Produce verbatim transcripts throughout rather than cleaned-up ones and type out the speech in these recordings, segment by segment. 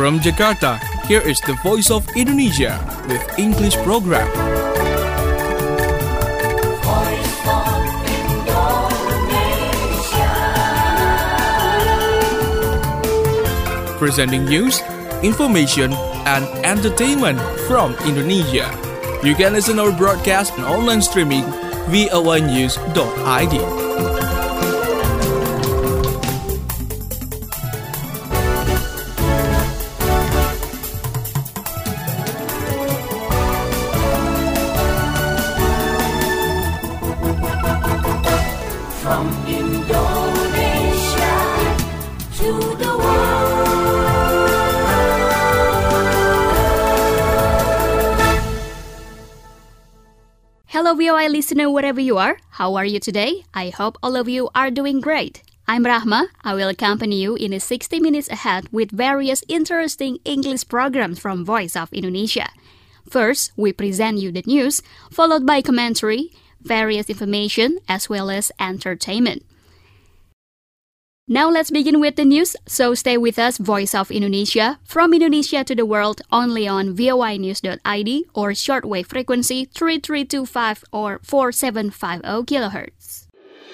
From Jakarta, here is the Voice of Indonesia with English program. Voice of Indonesia. Presenting news, information, and entertainment from Indonesia. You can listen our broadcast and online streaming v o a news dot i d. From Indonesia to the world. Hello V O I listener wherever you are. How are you today? I hope all of you are doing great. I'm Rahma. I will accompany you in a sixty minutes ahead with various interesting English programs from Voice of Indonesia. First, we present you the news, followed by commentary, various information, as well as entertainment. Now let's begin with the news, so stay with us, Voice of Indonesia, from Indonesia to the world, only on v o i news dot i d or shortwave frequency three three two five or four seven five zero kilohertz.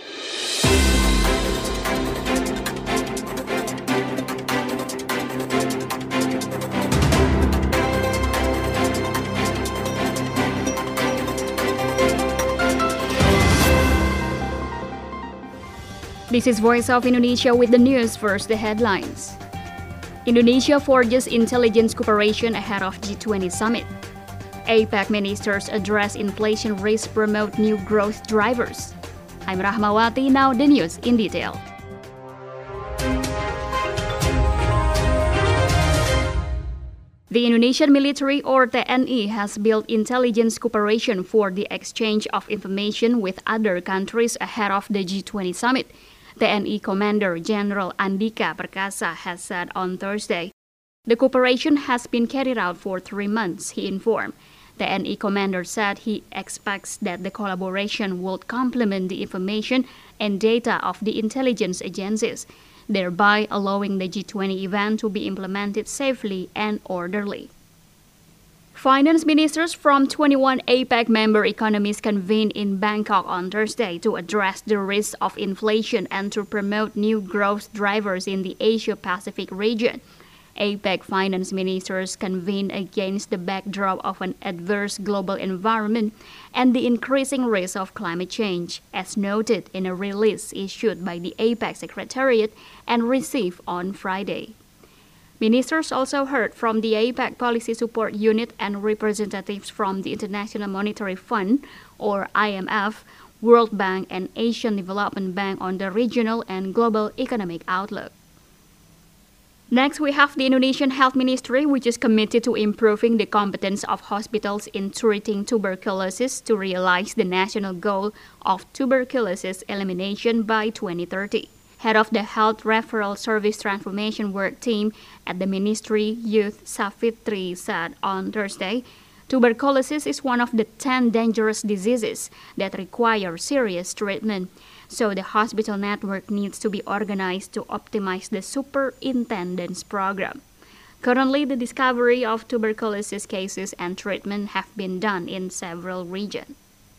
This is Voice of Indonesia with the news. First, the headlines. Indonesia forges intelligence cooperation ahead of G twenty summit. APEC ministers address inflation risk, promote new growth drivers. I'm Rahmawati, now the news in detail. The Indonesian military, or T N I, has built intelligence cooperation for the exchange of information with other countries ahead of the G twenty summit. T N I Commander General Andika Perkasa has said on Thursday. The cooperation has been carried out for three months, he informed. T N I Commander said he expects that the collaboration will complement the information and data of the intelligence agencies, thereby allowing the G twenty event to be implemented safely and orderly. Finance ministers from twenty-one APEC member economies convened in Bangkok on Thursday to address the risk of inflation and to promote new growth drivers in the Asia-Pacific region. APEC finance ministers convened against the backdrop of an adverse global environment and the increasing risk of climate change, as noted in a release issued by the APEC Secretariat and received on Friday. Ministers also heard from the APEC Policy Support Unit and representatives from the International Monetary Fund, or I M F, World Bank, and Asian Development Bank on the regional and global economic outlook. Next, we have the Indonesian Health Ministry, which is committed to improving the competence of hospitals in treating tuberculosis to realize the national goal of tuberculosis elimination by twenty thirty. Head of the Health Referral Service Transformation Work Team at the Ministry, Youth Savitri, said on Thursday, tuberculosis is one of the ten dangerous diseases that require serious treatment, so the hospital network needs to be organized to optimize the superintendence program. Currently, the discovery of tuberculosis cases and treatment have been done in several regions.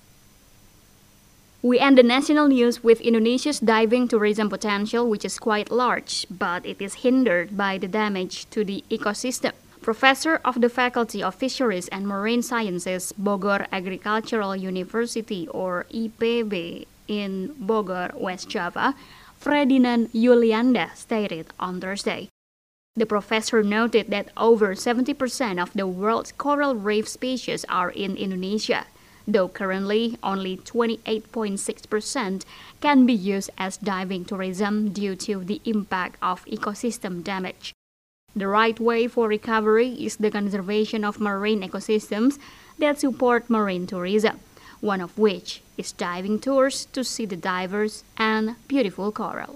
We end the national news with Indonesia's diving tourism potential, which is quite large, but it is hindered by the damage to the ecosystem. Professor of the Faculty of Fisheries and Marine Sciences, Bogor Agricultural University, or I P B, in Bogor, West Java, Ferdinand Yulianda stated on Thursday. The professor noted that over seventy percent of the world's coral reef species are in Indonesia, though currently only twenty-eight point six percent can be used as diving tourism due to the impact of ecosystem damage. The right way for recovery is the conservation of marine ecosystems that support marine tourism, one of which is diving tours to see the divers and beautiful coral.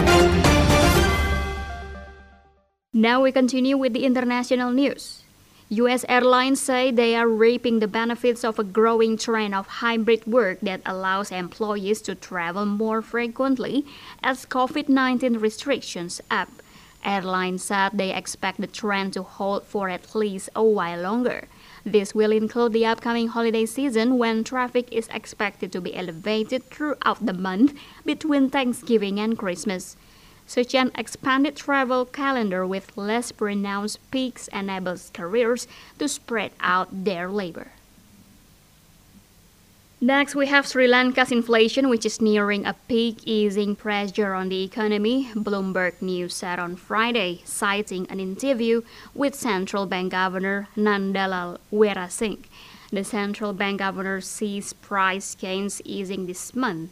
Now we continue with the international news. U S airlines say they are reaping the benefits of a growing trend of hybrid work that allows employees to travel more frequently as COVID nineteen restrictions up. Airlines said they expect the trend to hold for at least a while longer. This will include the upcoming holiday season when traffic is expected to be elevated throughout the month between Thanksgiving and Christmas. Such an expanded travel calendar with less pronounced peaks enables careers to spread out their labor. Next, we have Sri Lanka's inflation, which is nearing a peak, easing pressure on the economy, Bloomberg News said on Friday, citing an interview with Central Bank Governor Nandalal Weerasinghe. The central bank governor sees price gains easing this month.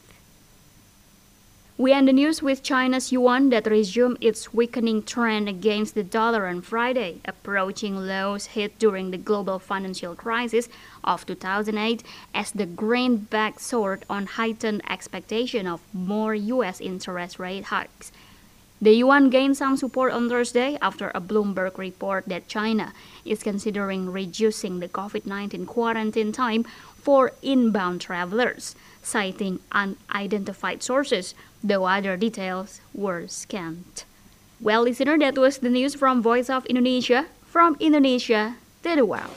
We end the news with China's yuan that resumed its weakening trend against the dollar on Friday, approaching lows hit during the global financial crisis of two thousand eight as the greenback soared on heightened expectation of more U S interest rate hikes. The yuan gained some support on Thursday after a Bloomberg report that China is considering reducing the COVID nineteen quarantine time for inbound travelers, citing unidentified sources, though other details were scant. Well, listener, that was the news from Voice of Indonesia, from Indonesia to the world.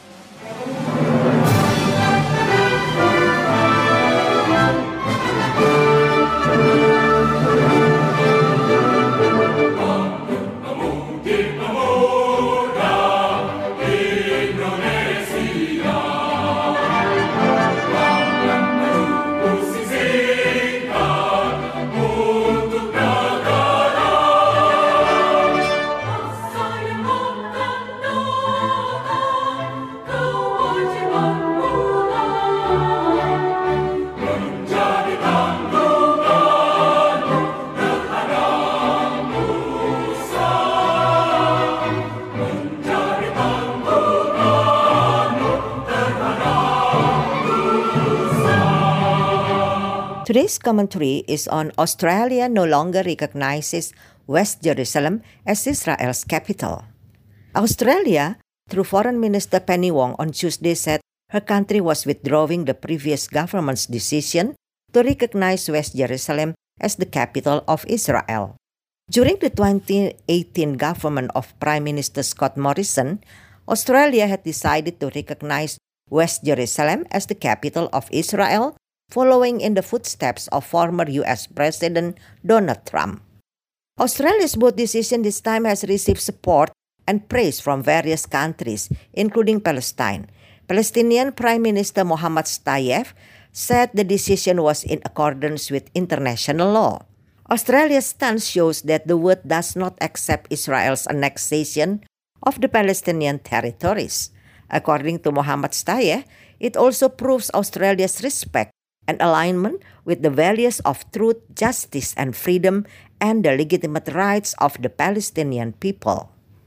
Today's commentary is on Australia no longer recognizes West Jerusalem as Israel's capital. Australia, through Foreign Minister Penny Wong on Tuesday, said her country was withdrawing the previous government's decision to recognize West Jerusalem as the capital of Israel. During the twenty eighteen government of Prime Minister Scott Morrison, Australia had decided to recognize West Jerusalem as the capital of Israel, following in the footsteps of former U S President Donald Trump. Australia's bold decision this time has received support and praise from various countries, including Palestine. Palestinian Prime Minister Mohammad Shtayyeh said the decision was in accordance with international law. Australia's stance shows that the world does not accept Israel's annexation of the Palestinian territories. According to Mohammad Shtayyeh, it also proves Australia's respect and alignment with the values of truth, justice, and freedom, and the legitimate rights of the Palestinian people.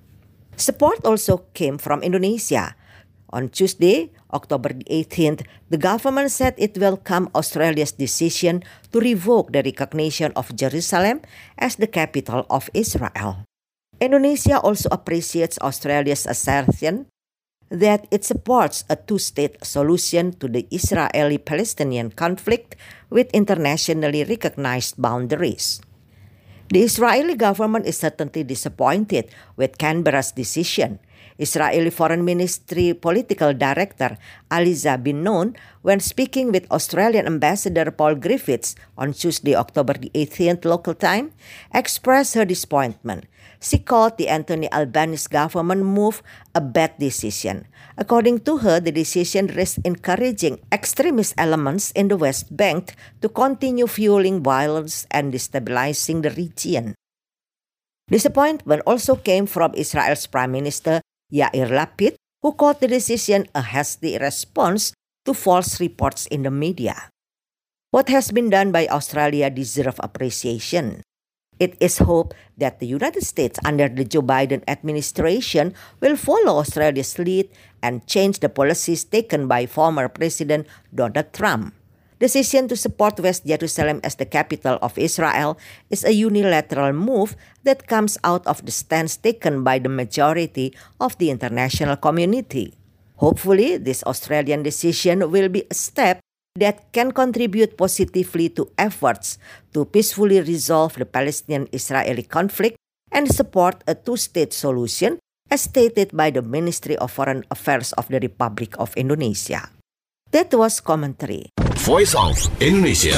Support also came from Indonesia. On Tuesday, October eighteenth, the government said it welcomed Australia's decision to revoke the recognition of Jerusalem as the capital of Israel. Indonesia also appreciates Australia's assertion that it supports a two-state solution to the Israeli-Palestinian conflict with internationally recognized boundaries. The Israeli government is certainly disappointed with Canberra's decision. Israeli Foreign Ministry Political Director Aliza Bin Noon, when speaking with Australian Ambassador Paul Griffiths on Tuesday, October eighteenth local time, expressed her disappointment. She called the Anthony Albanese government move a bad decision. According to her, the decision risks encouraging extremist elements in the West Bank to continue fueling violence and destabilizing the region. Disappointment also came from Israel's Prime Minister Yair Lapid, who called the decision a hasty response to false reports in the media. What has been done by Australia deserves appreciation. It is hoped that the United States under the Joe Biden administration will follow Australia's lead and change the policies taken by former President Donald Trump. Decision to support West Jerusalem as the capital of Israel is a unilateral move that comes out of the stance taken by the majority of the international community. Hopefully, this Australian decision will be a step that can contribute positively to efforts to peacefully resolve the Palestinian-Israeli conflict and support a two-state solution as stated by the Ministry of Foreign Affairs of the Republic of Indonesia. That was commentary. Voice of Indonesia.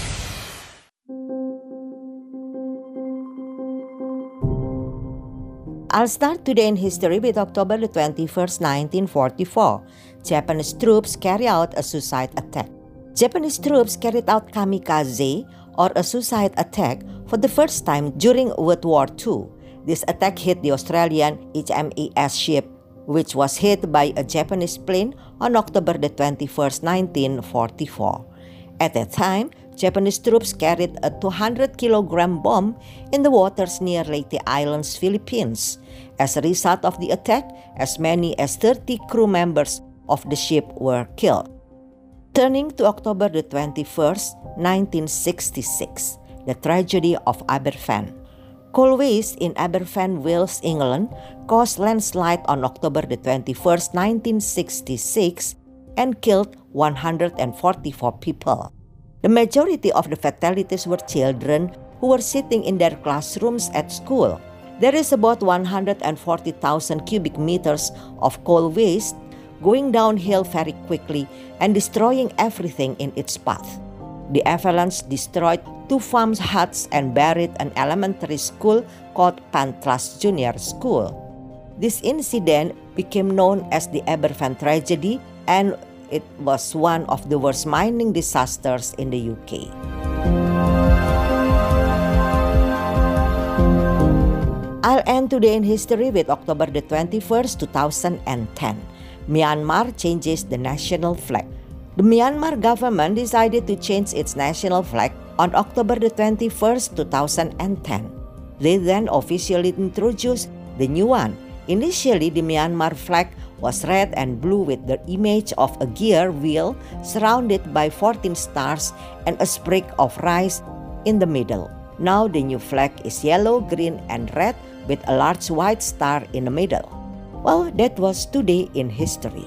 I'll start today in history with October the twenty-first, nineteen forty-four. Japanese troops carry out a suicide attack. Japanese troops carried out kamikaze, or a suicide attack, for the first time during World War Two. This attack hit the Australian H M A S ship, which was hit by a Japanese plane on October the twenty-first, nineteen forty-four. At that time, Japanese troops carried a two hundred kilogram bomb in the waters near Leyte Islands, Philippines. As a result of the attack, as many as thirty crew members of the ship were killed. Turning to October the twenty-first, nineteen sixty-six, the tragedy of Aberfan. Coal waste in Aberfan, Wales, England, caused landslide on October the twenty-first, nineteen sixty-six, and killed one hundred forty-four people. The majority of the fatalities were children who were sitting in their classrooms at school. There is about one hundred forty thousand cubic meters of coal waste going downhill very quickly and destroying everything in its path. The avalanche destroyed two farm huts and buried an elementary school called Pantlas Junior School. This incident became known as the Aberfan tragedy, and it was one of the worst mining disasters in the U K. I'll end today in history with October the twenty-first, two thousand ten. Myanmar changes the national flag. The Myanmar government decided to change its national flag on October the twenty-first, two thousand ten. They then officially introduced the new one. Initially, the Myanmar flag was red and blue with the image of a gear wheel surrounded by fourteen stars and a sprig of rice in the middle. Now the new flag is yellow, green, and red with a large white star in the middle. Well, that was today in history.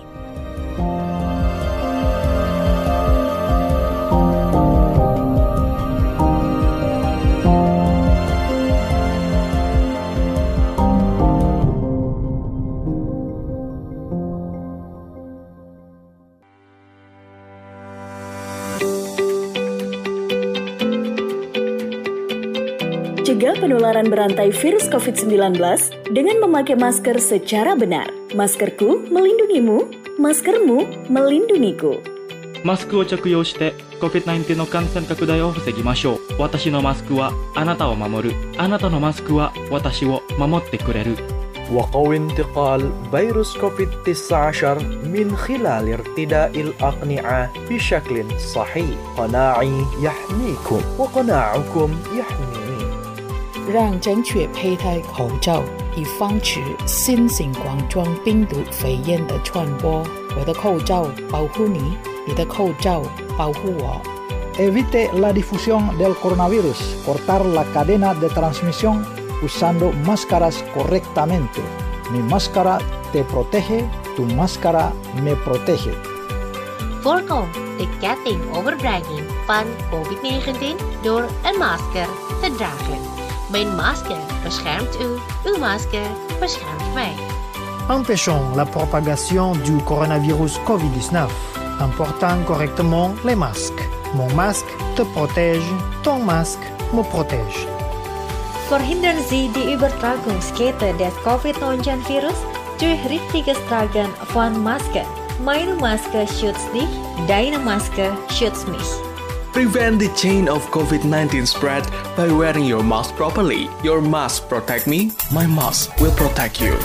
Cegah penularan berantai virus covid sembilan belas dengan memakai masker secara benar. Maskerku melindungimu, maskermu melindungiku. マスクを着用して コビッドナインティーン の感染拡大を防ぎましょう。私のマスクはあなたを守る。あなたのマスクは私を守ってくれる。 وقوي انتقال فيروس كوفيد تسعة عشر من خلال ارتداء الأقنعة بشكل صحيح. قناعي يحميكم وقناعكم يحميني. 让正确佩戴口罩，以防止新型冠状病毒肺炎的传播。我的口罩保护你，你的口罩保护我。 Evite la difusión del coronavirus. Cortar la cadena de transmisión usando máscaras correctamente. Mi máscara te protege, tu máscara me protege. Voorkom de ketting overbrenging van covid negentien door een masker te dragen. Mijn masker beschermt u, uw masker beschermt mij. Empêchons la propagation du coronavirus covid dix-neuf en portant correctement les masques. Mon masque te protège, ton masque me protège. Verhindern Sie die Übertragungskette des covid neunzehn virus durch richtiges Tragen von Masken. Meine Maske schützt dich, deine Maske schützt mich. Prevent the chain of covid nineteen spread by wearing your mask properly. Your mask protect me, my mask will protect you.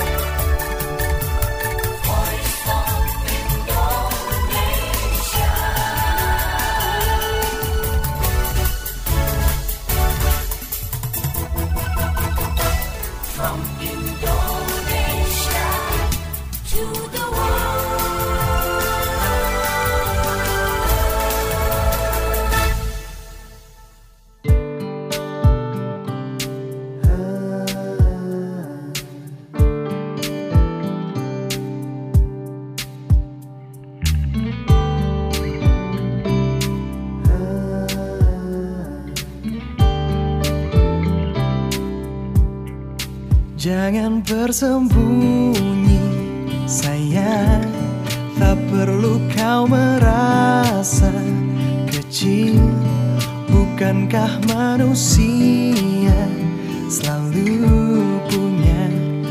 From Indonesia to the world. Jangan bersembunyi sayang, tak perlu kau merasa kecil. Bukankah manusia selalu punya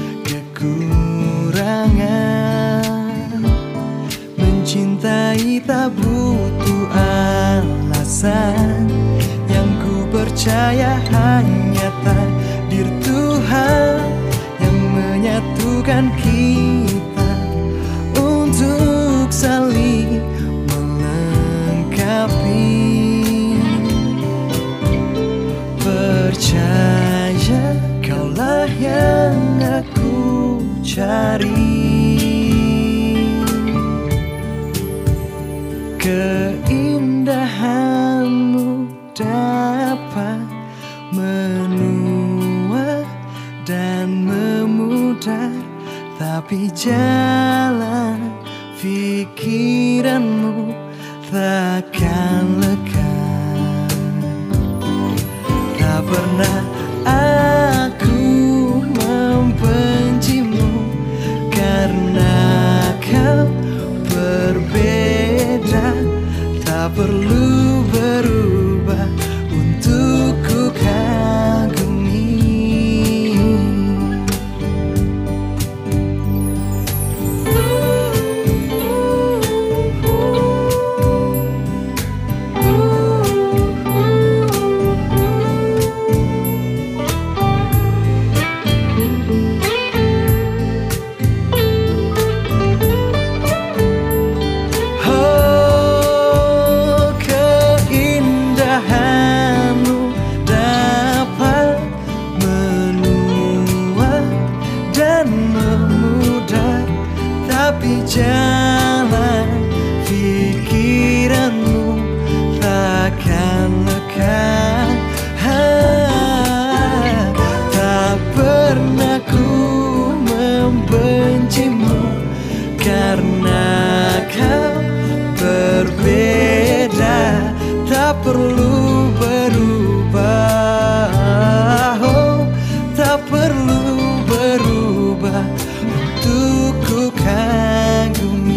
kekurangan? Mencintai tak butuh alasan, yang ku percaya hanya takdir Tuhan yang menyatukan kita untuk saling melengkapi. Percaya kaulah yang aku cari. Keindahanmu dapat menua dan memudar, tapi jalan pikiranmu takkan lega. Tak pernah aku membencimu karena kau berbeda. Tak perlu berubah untuk ku kagumi. Jalan pikiranmu takkan lega. Tak pernah ku membencimu karena kau berbeda. Tak perlu berubah, oh, tak perlu berubah untuk ku kagumi.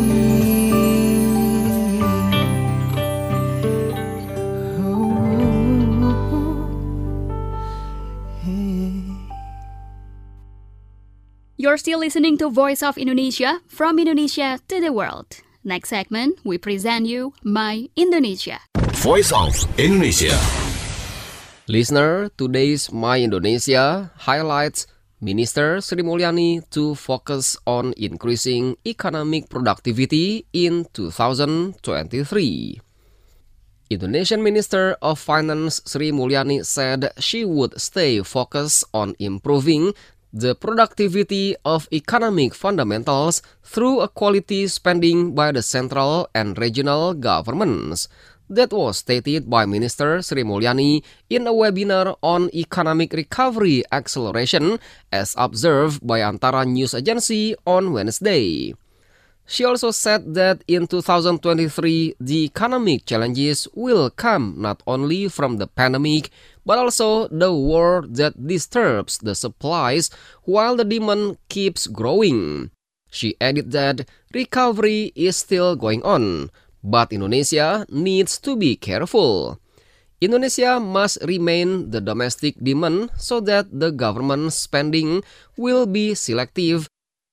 You're still listening to Voice of Indonesia, from Indonesia to the world. Next segment, we present you My Indonesia. Voice of Indonesia. Listener, today's My Indonesia highlights Minister Sri Mulyani to focus on increasing economic productivity in two thousand twenty-three. Indonesian Minister of Finance Sri Mulyani said she would stay focused on improving the productivity of economic fundamentals through a quality spending by the central and regional governments. That was stated by Minister Sri Mulyani in a webinar on economic recovery acceleration as observed by Antara News Agency on Wednesday. She also said that in two thousand twenty-three, the economic challenges will come not only from the pandemic, but also the war that disturbs the supplies while the demand keeps growing. She added that recovery is still going on, but Indonesia needs to be careful. Indonesia must remain the domestic demand so that the government spending will be selective,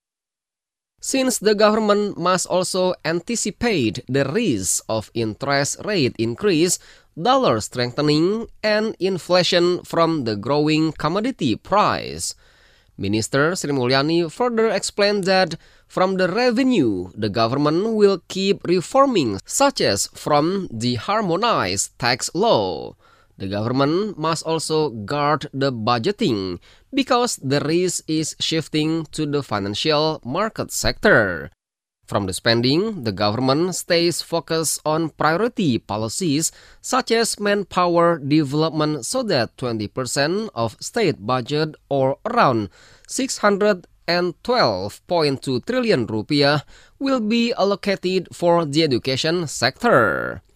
since the government must also anticipate the risk of interest rate increase, dollar strengthening, and inflation from the growing commodity price. Minister Sri Mulyani further explained that from the revenue, the government will keep reforming, such as from the harmonized tax law. The government must also guard the budgeting because the risk is shifting to the financial market sector. From the spending, the government stays focused on priority policies such as manpower development so that twenty percent of state budget or around six hundred twelve point two trillion rupiah will be allocated for the education sector.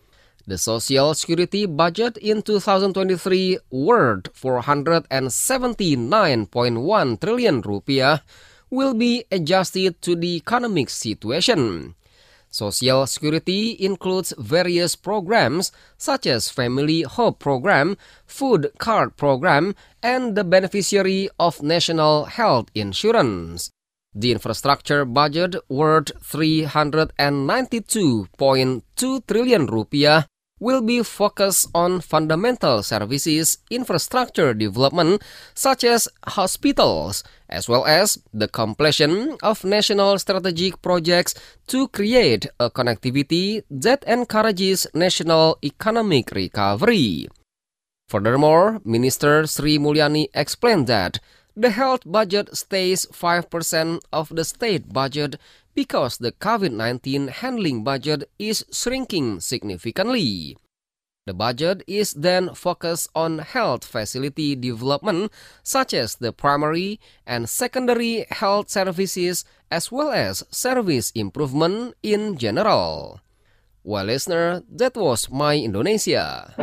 The Social Security budget in two thousand twenty-three worth four hundred seventy-nine point one trillion rupiah will be adjusted to the economic situation. Social Security includes various programs such as Family Hope Program, Food Card Program, and the beneficiary of National Health Insurance. The infrastructure budget worth three hundred ninety-two point two trillion rupiah will be focused on fundamental services infrastructure development such as hospitals, as well as the completion of national strategic projects to create a connectivity that encourages national economic recovery. Furthermore, Minister Sri Mulyani explained that the health budget stays five percent of the state budget because the COVID nineteen handling budget is shrinking significantly. The budget is then focused on health facility development, such as the primary and secondary health services, as well as service improvement in general. Well, listener, that was My Indonesia.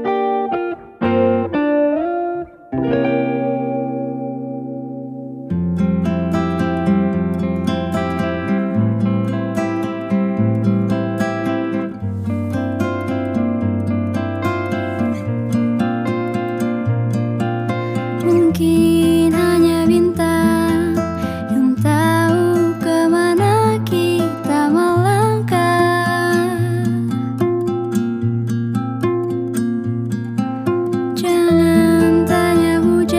Mungkin hanya bintang yang tahu kemana kita melangkah. Jangan tanya hujan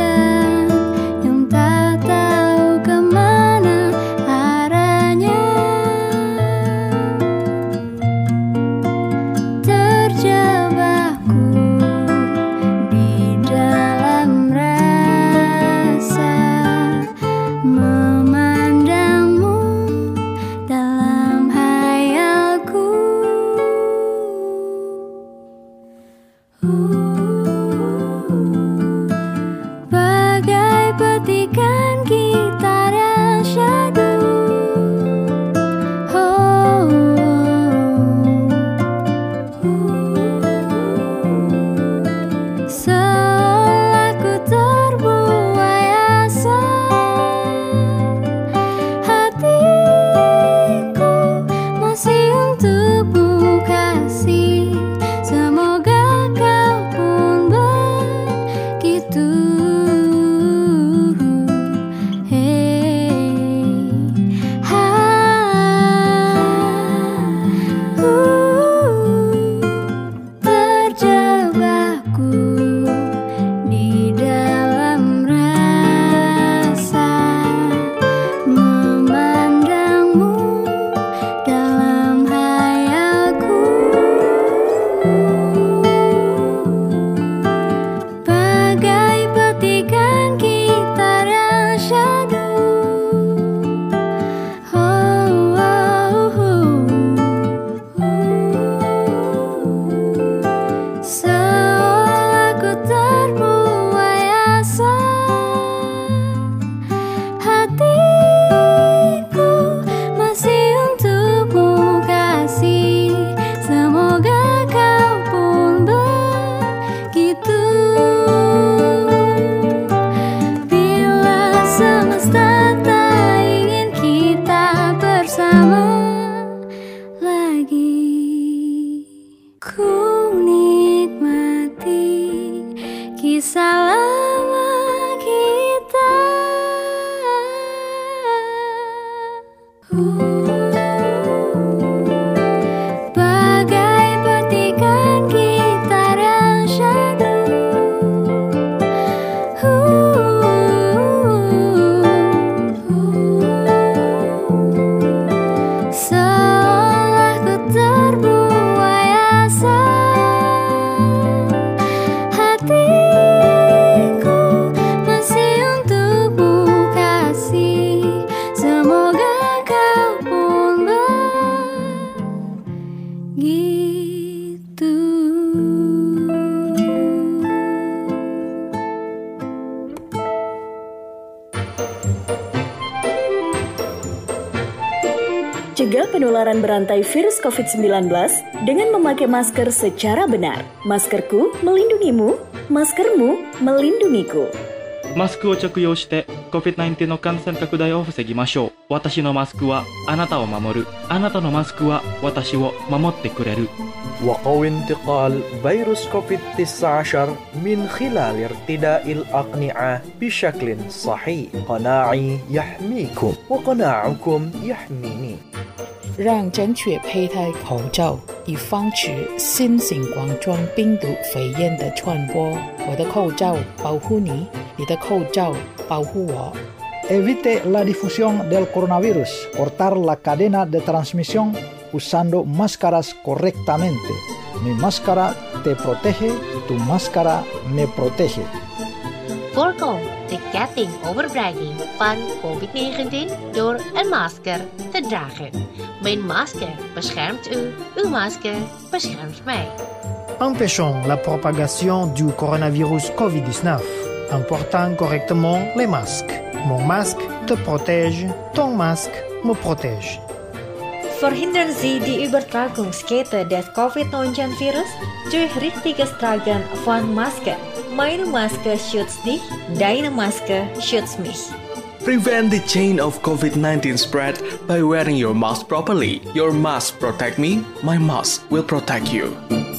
penularan berantai virus covid sembilan belas dengan memakai masker secara benar. Maskerku melindungimu, maskermu melindungiku. マスクを着用して コビッドナインティーン の感染拡大を防ぎましょう。私のマスクはあなたを守る。あなたのマスクは私を守ってくれる。 وقوي انتقال فيروس كوفيد تسعة عشر من خلال ارتداء الأقنعة بشكل صحيح. قناعي يحميكم وقناعكم يحميني. 让正确佩戴口罩，以防止新型冠状病毒肺炎的传播。我的口罩保护你，你的口罩保护我。 Evite la difusión del coronavirus. Cortar la cadena de transmisión usando máscaras correctamente. Mi máscara te protege, tu máscara me protege. Voorkom de ketting overbrenging van covid negentien door een masker te dragen. Mijn masker beschermt u, uw masker beschermt mij. Empêchons la propagation du coronavirus covid dix-neuf en portant correctement les masques. Mon masque te protège, ton masque me protège. Verhindern Sie die Übertragungskette des covid neunzehn Virus durch richtiges Tragen von Maske. Meine Maske schützt dich, deine Maske schützt mich. Prevent the chain of covid nineteen spread by wearing your mask properly. Your mask protect me, my mask will protect you.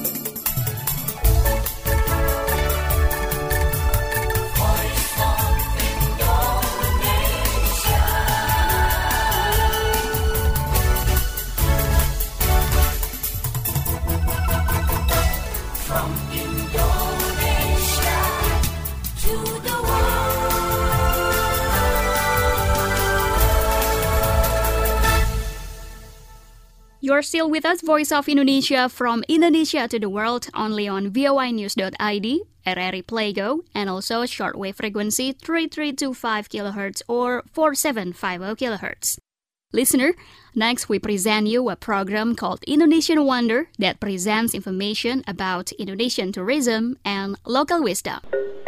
You're still with us, Voice of Indonesia, from Indonesia to the world, only on V O I news dot I D, R R I Playgo, and also shortwave frequency three three two five kilohertz or four seven five zero kilohertz. Listener, next we present you a program called Indonesian Wonder that presents information about Indonesian tourism and local wisdom.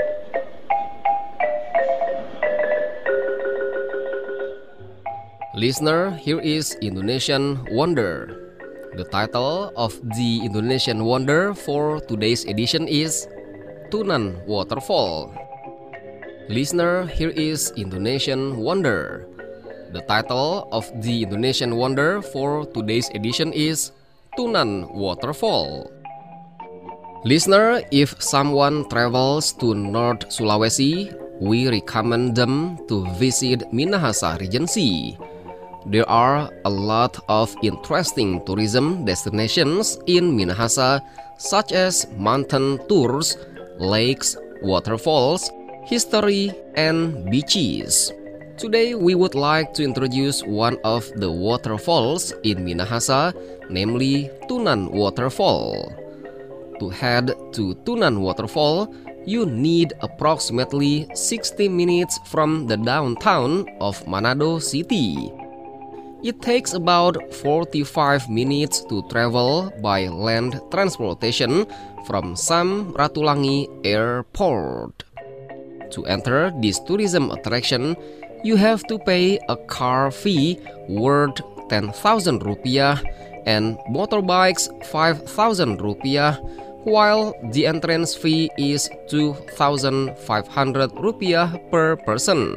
Listener, here is Indonesian Wonder. The title of the Indonesian Wonder for today's edition is Tunan Waterfall. Listener, here is Indonesian Wonder. The title of the Indonesian Wonder for today's edition is Tunan Waterfall. Listener, if someone travels to North Sulawesi, we recommend them to visit Minahasa Regency. There are a lot of interesting tourism destinations in Minahasa, such as mountain tours, lakes, waterfalls, history, and beaches. Today, we would like to introduce one of the waterfalls in Minahasa, namely Tunan Waterfall. To head to Tunan Waterfall, you need approximately sixty minutes from the downtown of Manado City. It takes about forty-five minutes to travel by land transportation from Sam Ratulangi Airport. To enter this tourism attraction, you have to pay a car fee worth ten thousand rupiah and motorbikes five thousand rupiah, while the entrance fee is two thousand five hundred rupiah per person.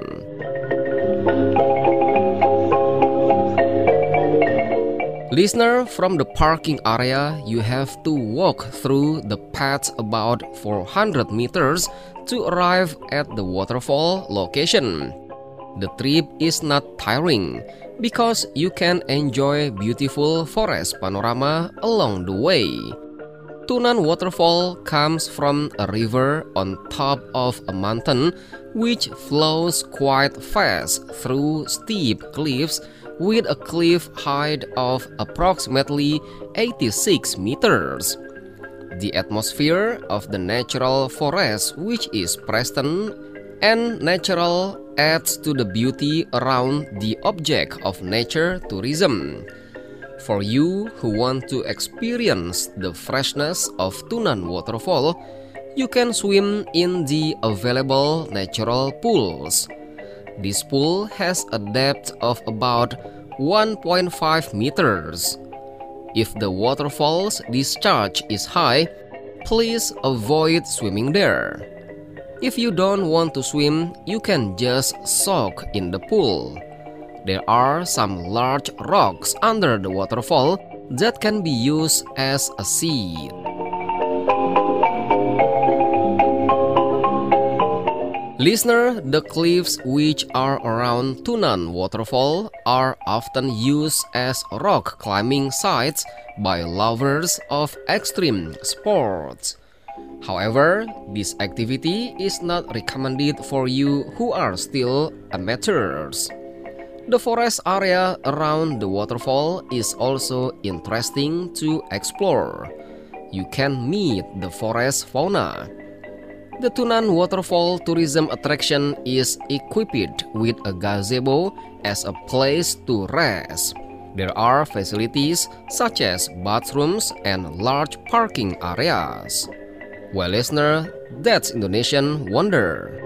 Listener, from the parking area, you have to walk through the path about four hundred meters to arrive at the waterfall location. The trip is not tiring because you can enjoy beautiful forest panorama along the way. Tunan Waterfall comes from a river on top of a mountain which flows quite fast through steep cliffs with a cliff height of approximately eighty-six meters. The atmosphere of the natural forest, which is present and natural, adds to the beauty around the object of nature tourism. For you who want to experience the freshness of Tunan Waterfall, you can swim in the available natural pools. This pool has a depth of about one point five meters. If the waterfall's discharge is high, please avoid swimming there. If you don't want to swim, you can just soak in the pool. There are some large rocks under the waterfall that can be used as a seat. Listener, the cliffs which are around Tunan Waterfall are often used as rock climbing sites by lovers of extreme sports. However, this activity is not recommended for you who are still amateurs. The forest area around the waterfall is also interesting to explore. You can meet the forest fauna. The Tunan Waterfall tourism attraction is equipped with a gazebo as a place to rest. There are facilities such as bathrooms and large parking areas. Well, listener, that's Indonesian Wonder.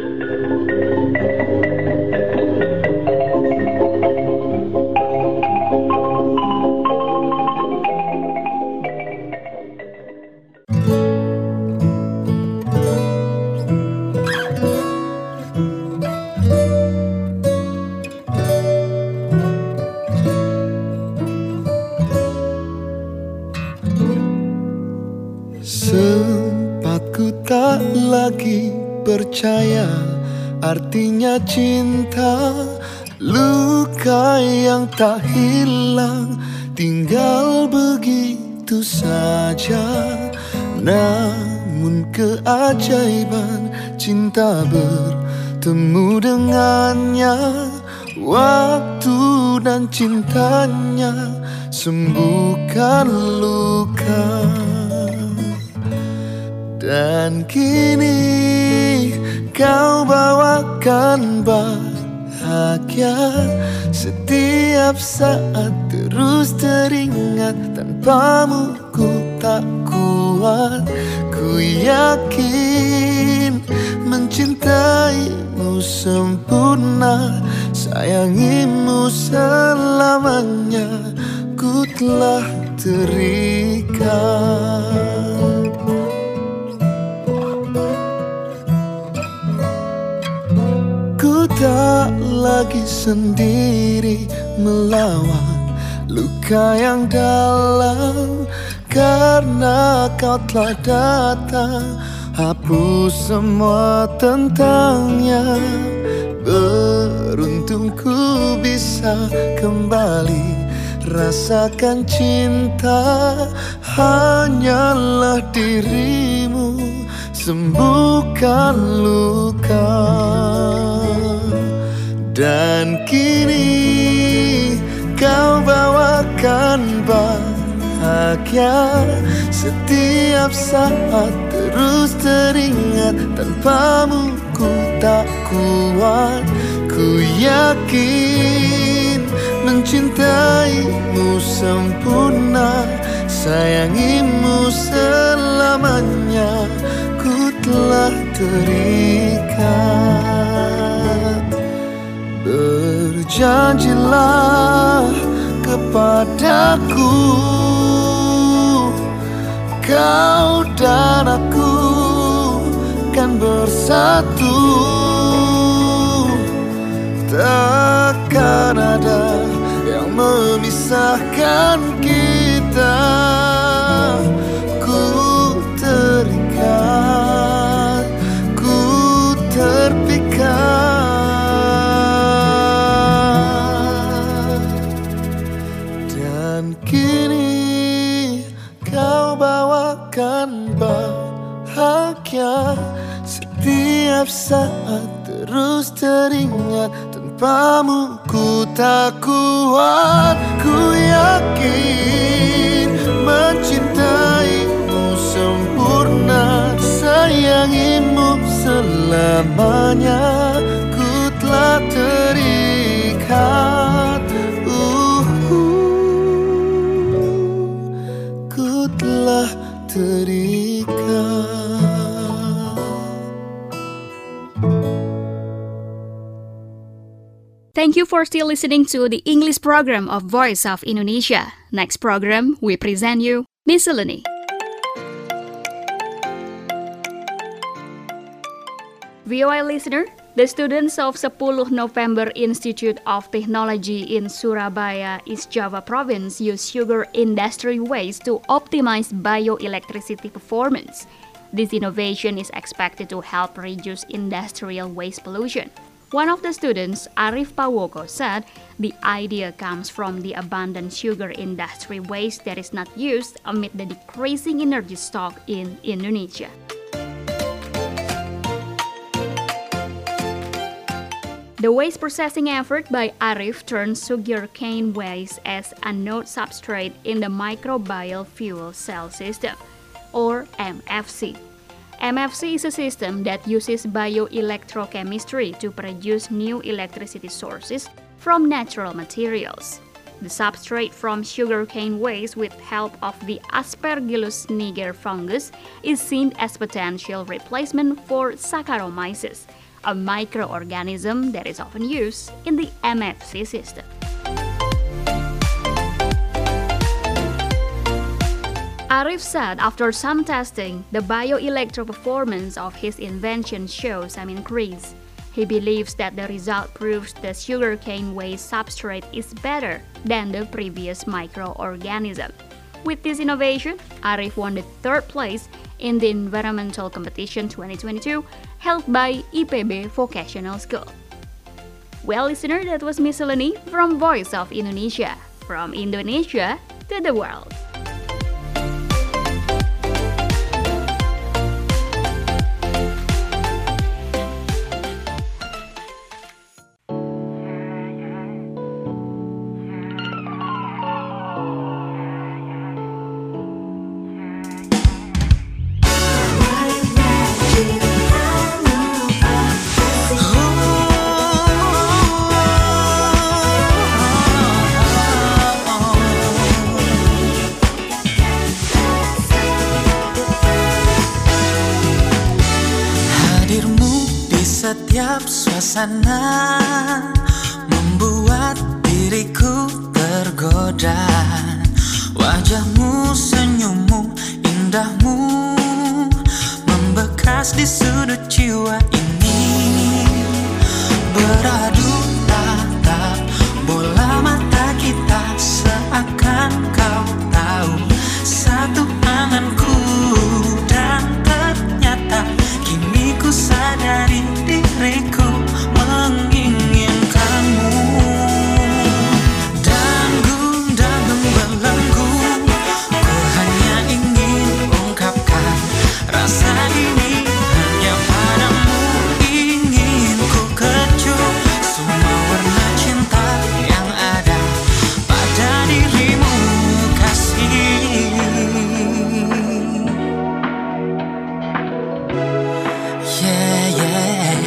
Tak lagi percaya artinya cinta, luka yang tak hilang tinggal begitu saja. Namun keajaiban cinta bertemu dengannya, waktu dan cintanya sembuhkan luka. Dan kini kau bawakan bahagia, setiap saat terus teringat. Tanpamu ku tak kuat, ku yakin mencintaimu sempurna, sayangimu selamanya, ku telah terikat. Tak lagi sendiri melawan luka yang dalam, karena kau telah datang hapus semua tentangnya. Beruntung ku bisa kembali rasakan cinta, hanyalah dirimu sembuhkan luka. Dan kini kau bawakan bahagia, setiap saat terus teringat. Tanpamu ku tak kuat, ku yakin mencintaimu sempurna, sayangimu selamanya, ku telah terikat. Berjanjilah kepadaku, kau dan aku kan bersatu, takkan ada yang memisahkan kita. Ku terikat, ku terpikat. Kini kau bawakan bahagia, setiap saat terus teringat. Tanpamu ku tak kuat, ku yakin mencintaimu sempurna, sayangimu selamanya, ku telah terikat. Telah terikat. Thank you for still listening to the English program of Voice of Indonesia. Next program, we present you Miscellany. V O I listener, the students of sepuluh November Institute of Technology in Surabaya, East Java Province use sugar industry waste to optimize bioelectricity performance. This innovation is expected to help reduce industrial waste pollution. One of the students, Arif Pawoko, said the idea comes from the abundant sugar industry waste that is not used amid the decreasing energy stock in Indonesia. The waste processing effort by Arif turns sugarcane waste as anode substrate in the microbial fuel cell system, or M F C. M F C is a system that uses bioelectrochemistry to produce new electricity sources from natural materials. The substrate from sugarcane waste with help of the Aspergillus niger fungus is seen as potential replacement for Saccharomyces, a microorganism that is often used in the M F C system. Arif said after some testing, the bioelectro performance of his invention shows some increase. He believes that the result proves the sugarcane waste substrate is better than the previous microorganism. With this innovation, Arif won the third place in the Environmental Competition twenty twenty-two held by I P B Vocational School. Well, listener, that was Miscellany from Voice of Indonesia, from Indonesia to the world. Setiap suasana membuat diriku tergoda. Wajahmu, senyummu, indahmu membekas di sudut jiwa ini. Beradu tatap bola mata kita, seakan kau tahu satu anganku. Dan ternyata kini ku sadari diriku menginginkanmu. Dan gundah membelenggu, ku hanya ingin ungkapkan rasa ini hanya padamu. Ingin ku kecup semua warna cinta yang ada pada dirimu, kasih. Yeah, yeah.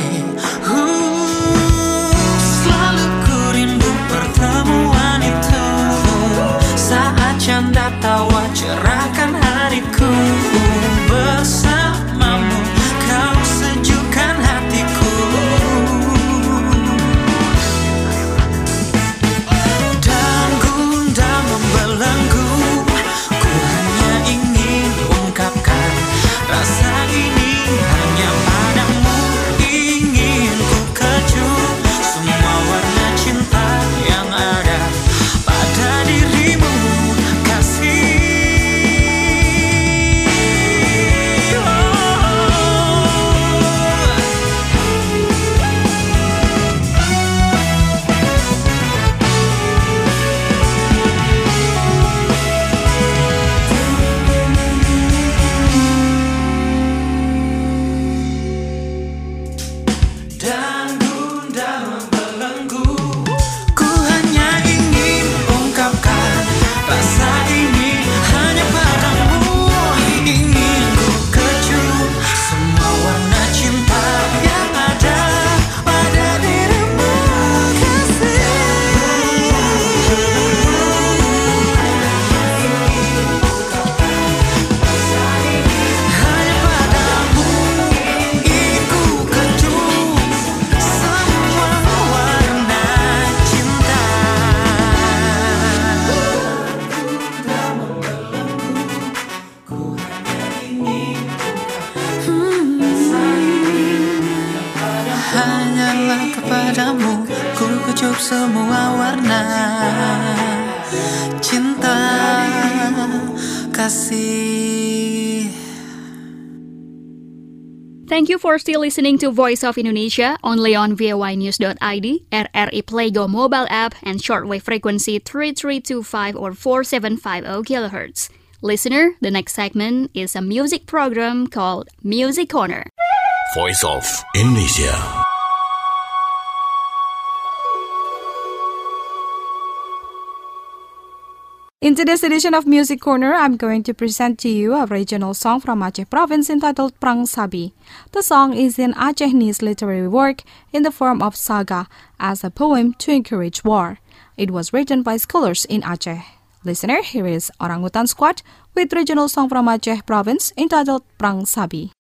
Uh, selalu ku rindu pertemuan itu, saat canda tawa cerahkan hariku. Bersamamu kau sejukkan hatiku. Dan gundah membelenggu, ku hanya ingin ungkapkan rasa ini hanya padamu. Ingin ku kecup semua warna cinta yang ada pada dirimu, kasih. Dan gundah membelenggu, ku hanya ingin ungkapkan rasa ini hanya padamu. Ingin ku kecup semua warna cinta yang ada pada dirimu, kasih. Hanya padamu ingin ku kecup semua warna semua warna cinta kasih. Thank you for still listening to Voice of Indonesia, only on v o y news dot i d, R R I Playgo mobile app, and shortwave frequency three three two five or four seven five zero kilohertz. Listener, the next segment is a music program called Music Corner. Voice of Indonesia. In today's edition of Music Corner, I'm going to present to you a regional song from Aceh province entitled Perang Sabi. The song is in Acehese literary work in the form of saga as a poem to encourage war. It was written by scholars in Aceh. Listener, here is Orangutan Squad with regional song from Aceh province entitled Perang Sabi.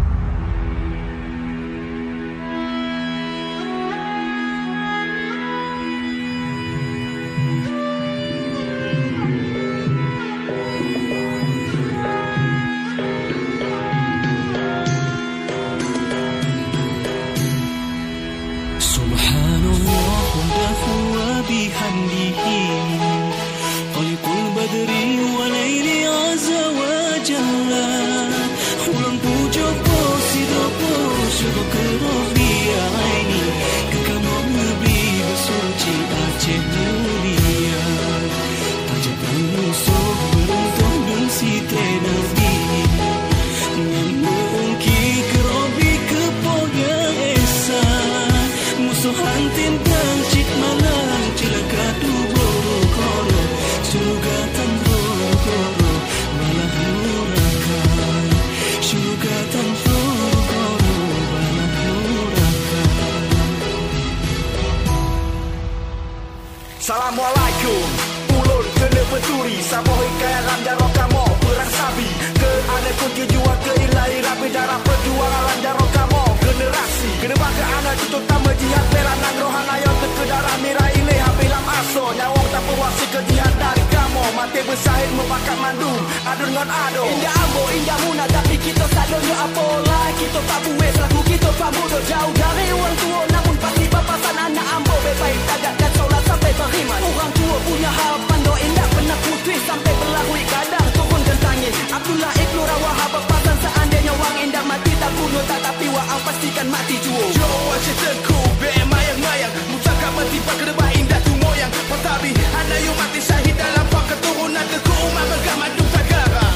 Assalamualaikum. Ulun kena peturi Samohi kaya lanjar rokamo Perang Sabi ke anak kun kejuang ke ilahi rapi darah perjuangan lanjar rokamo generasi kena bangga anak tutup tama jihad peranan rohana yang terkedarah mirah ilih habilam aso nyawang tak pewasi ke jihad dari kamo mati bersahid mepakat mandum adun ngon ado indah ambo indah muna tapi kita sadonyo apola kita tak buwe selaku kita pamudo jauh dari orang tua namun pasti bapasan anak ambo bebaik tagak dan solat sampai beriman orang tua punya harapan doa indah pernah putih sampai berlahui kadang turun gentangin Abdullah Ibnu Rawahab berpasan seandainya wang indah mati tak bunuh tetapi wa'ang pastikan mati juo Jawa ceritaku bemayang-mayang mutaka mati pak kedebah indah tu moyang Patabi anda yang mati syahid dalam pak keturunan ke umat megah madu sagara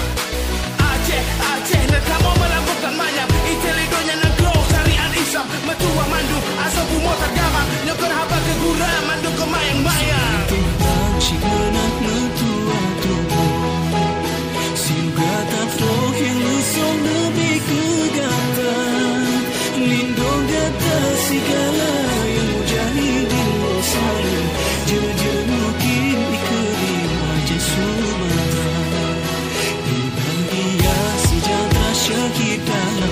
Aceh, Aceh nekamo melambungkan mayam Itelidonya negro syariat Islam metua mandu asal bumo tergama nyokor haba ke gura mandu ke mayang-mayang Shik menang metua tubuh Silugatan floh yang lusong lebih kegatan Lindung data segala yang mujahidin saya Jera-jera mungkin ikerim wajah sumata Dibahagia sejahtera syahid dalam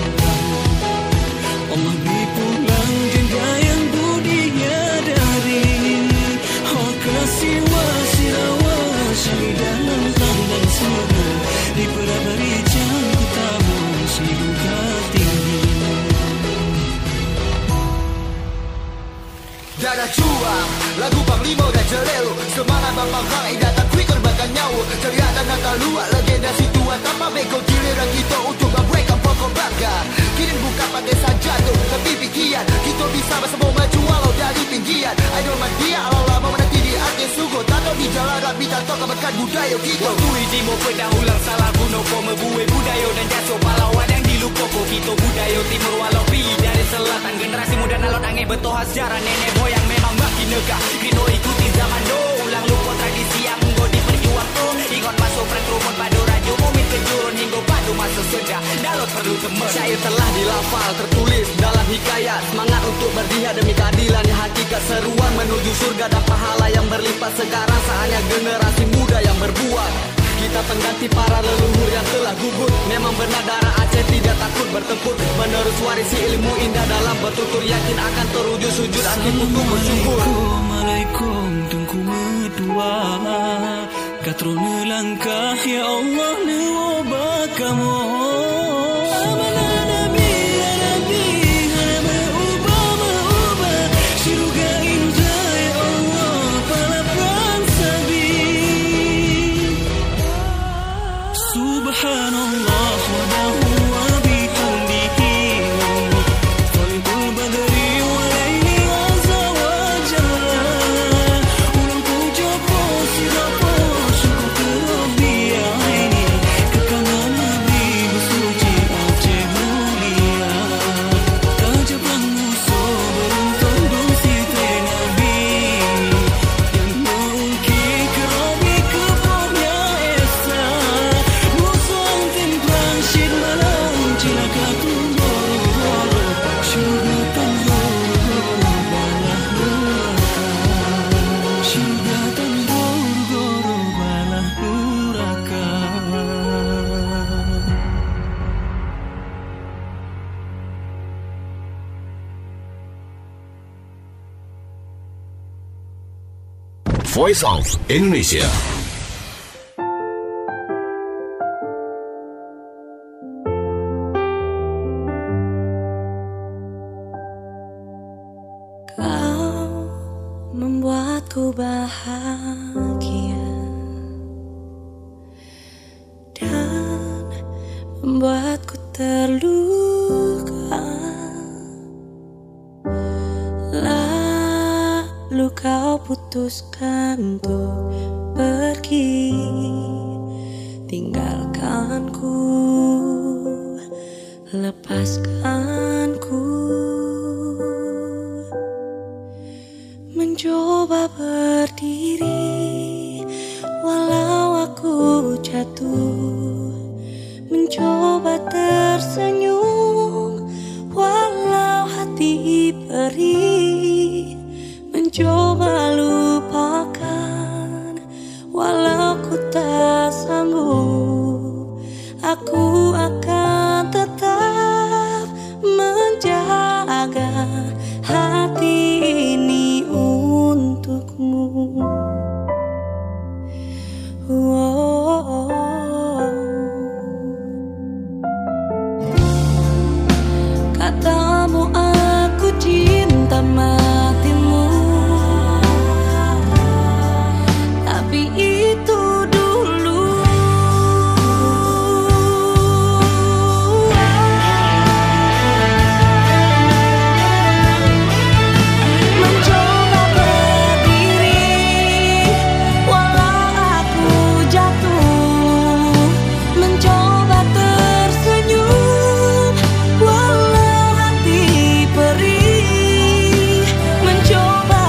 Allah dipulang jenda yang budinya dari Oh kasih wasirawa syahid dalam tangan surga Di perabari jangku tamu siluka tinggi Dada juang, lagu Panglima dan Jelelo Semangat Bambang Hang Indah tak kuih korbankan nyawa Ceria dan nakal luak legenda situan tanpa beko giliran kita untuk membreakkan pokok bangga Kirim buka pakai sajatuh tapi pikiran Kita bisa bersama maju walau dari pinggiran Idol mandia Allah lama menanti di atas sugo Tato di jalan rapi tato kebekan budaya kita Waktu iji mau pedah ulang salah guna Kau membuai budaya dan jasuh pahlawan yang dilukoko Kita budaya timur walau pi dari selatan Generasi muda nalot angin bertoha sejarah nenek moyang memang makin negah Kino ikuti zaman do ulang lupa tradisi yang nggo diperjuang tu Ingat masuk friend rumun padu rajo Mumin kejurun hingga padu masuk sedah Dalot perlu temen Syair telah dilafal tertulis dalam hikayat Semangat untuk berjihad demi keadilan yang hakikat Seruan menuju surga dan pahala yang berlipat Sekarang saatnya generasi muda yang berbuat Kita pengganti para leluhur yang telah gugur Memang benar darah Aceh tidak takut bertempur Menerus warisi ilmu indah dalam bertutur Yakin akan terwujud sujud akhir untuk bersyukur Assalamualaikum tengku medua Katrona langkah ya Allah newoba kamu Amana Nabi ya Nabi Hana berubah berubah Syurga indah ya Allah Voice of Indonesia. Kau membuatku bahagia dan membuatku terluka. Lalu kau putuskan untuk pergi, tinggalkanku, lepaskanku. Mencoba berdiri walau aku jatuh, mencoba tersenyum walau hati perih, mencoba lupakan walau ku tak sanggup. Aku akan tetap menjaga hati ini untukmu. Oh, katamu aku cinta matimu, tapi itu dulu. Mencoba berdiri walau aku jatuh, mencoba tersenyum walau hati perih, mencoba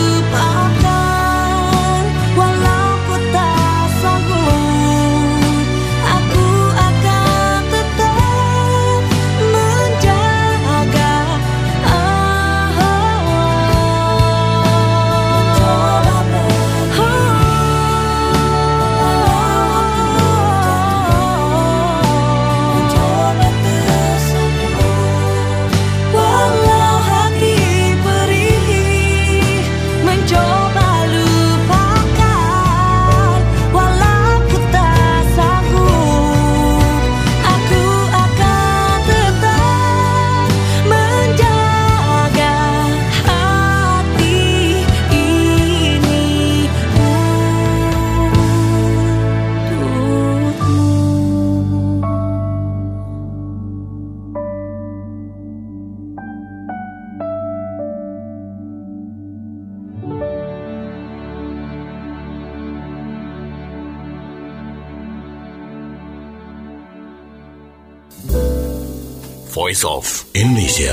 lupakan walau ku tak sanggup. Aku akan tetap menjaga. Walau hati perih, mencoba lupakan walau ku tak sanggup. Aku akan tetap menjaga hati ini untukmu. Voice of Indonesia.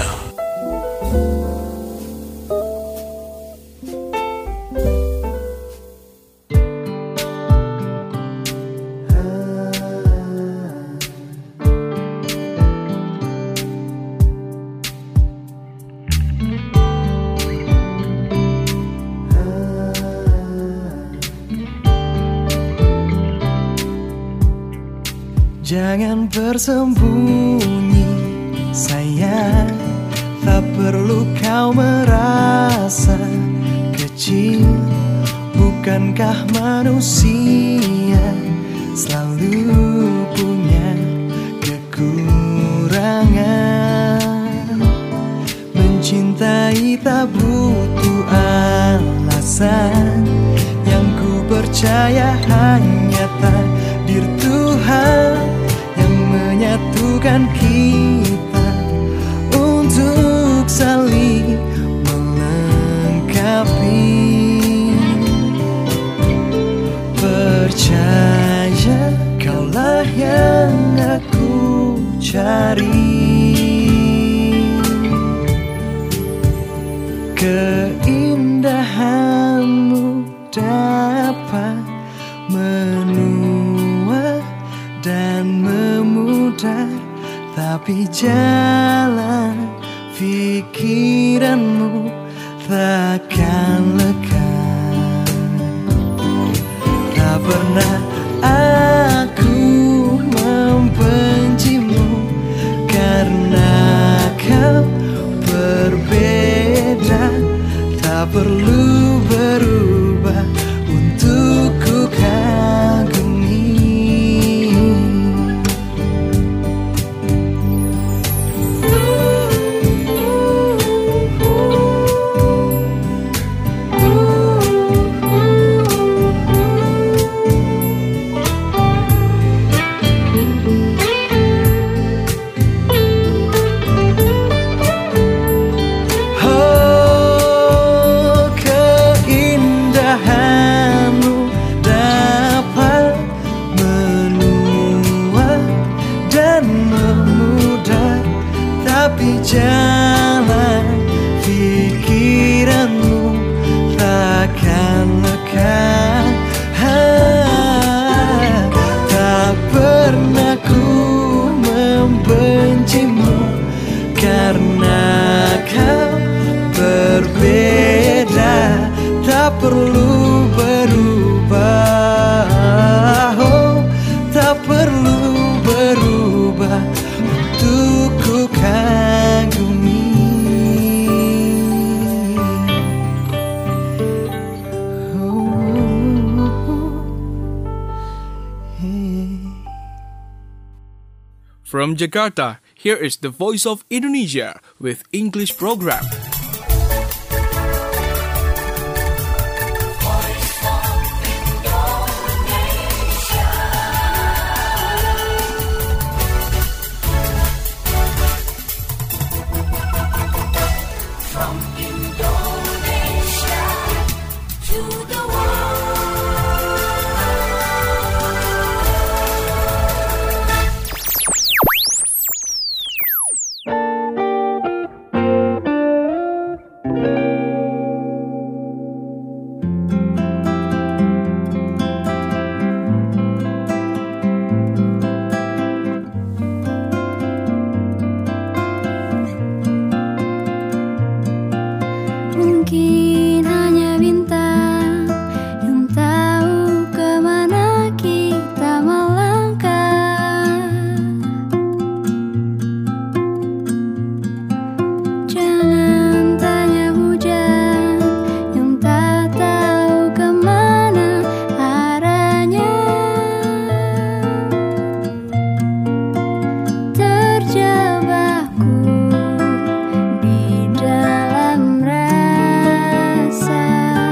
Jangan bersembunyi sayang, tak perlu kau merasa kecil. Bukankah manusia selalu punya kekurangan? Mencintai tak butuh alasan, yang ku percaya hanya takdir Tuhan yang menyatukan kita untuk saling melengkapi. Percaya kaulah yang aku cari, keindahanmu dapat menua dan memudar, tapi jalan pikiranmu takkan leka. Tak pernah aku membencimu karena kau berbeda. Tak perlu berubah berjalan, pikiranmu takkan lekang. Tak pernah ku membencimu karena kau berbeda. Tak perlu berubah, oh, tak perlu berubah untuk ku kagumi. From Jakarta, here is the Voice of Indonesia with English program. From Indonesia to the Mungkin hanya bintang yang tahu kemana kita melangkah. Jangan tanya hujan yang tak tahu kemana arahnya. Terjebakku di dalam rasa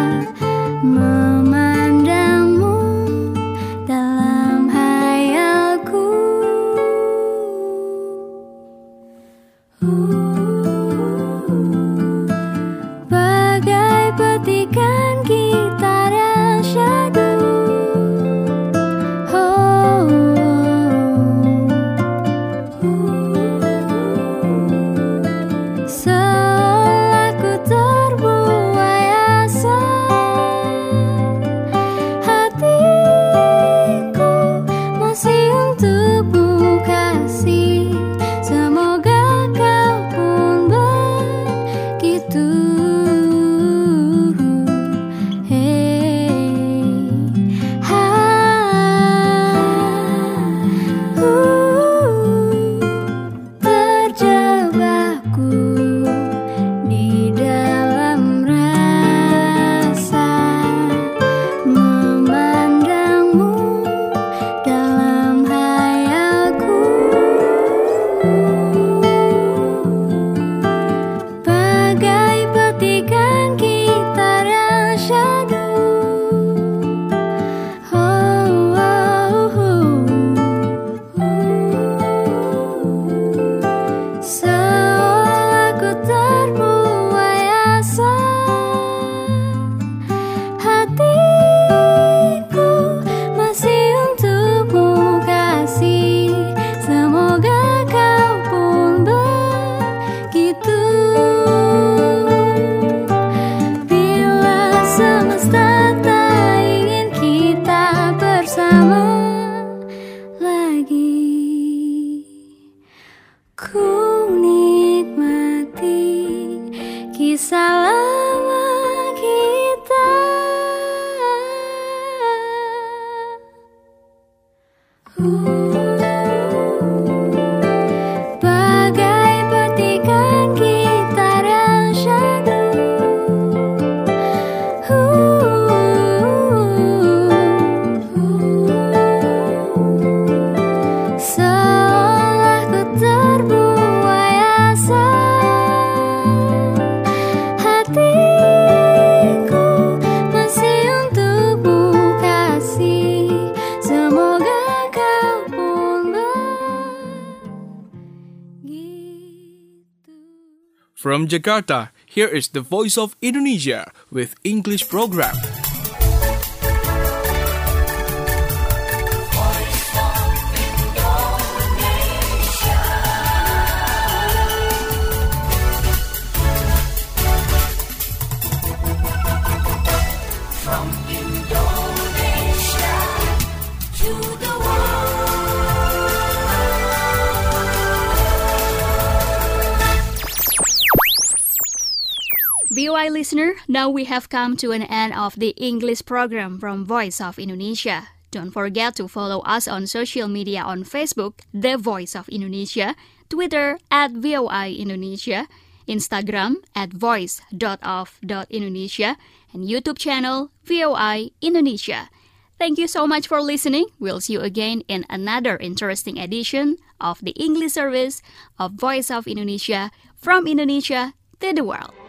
memandangmu dalam hayalku. Bagai petikan gitar yang syahdu. Oh, seolah ku terbuai asa. Hatiku masih untukmu kasih. Semoga kau pun begitu. Hey, ha, uh, terjebakku di dalam rasa memandangmu dalam hayalku. Bagai petikan gitar yang syahdu. Oh, oh, oh. Seolah ku terbuai asa. Hatiku masih untukmu kasih. Semoga kau pun begitu. Bila semesta tak ingin kita bersama lagi, ku nikmati kisah lama kita. Bagai petikan gitar yang syahdu. Seolah ku terbuai asa. Hatiku masih untukmu kasih. Semoga kau pun begitu. From Jakarta, here is the Voice of Indonesia with English program. O I listener, now we have come to an end of the English program from Voice of Indonesia. Don't forget to follow us on social media on Facebook, The Voice of Indonesia, Twitter at V O I Indonesia, Instagram at voice dot of dot indonesia, and YouTube channel V O I Indonesia. Thank you so much for listening. We'll see you again in another interesting edition of the English service of Voice of Indonesia from Indonesia to the world.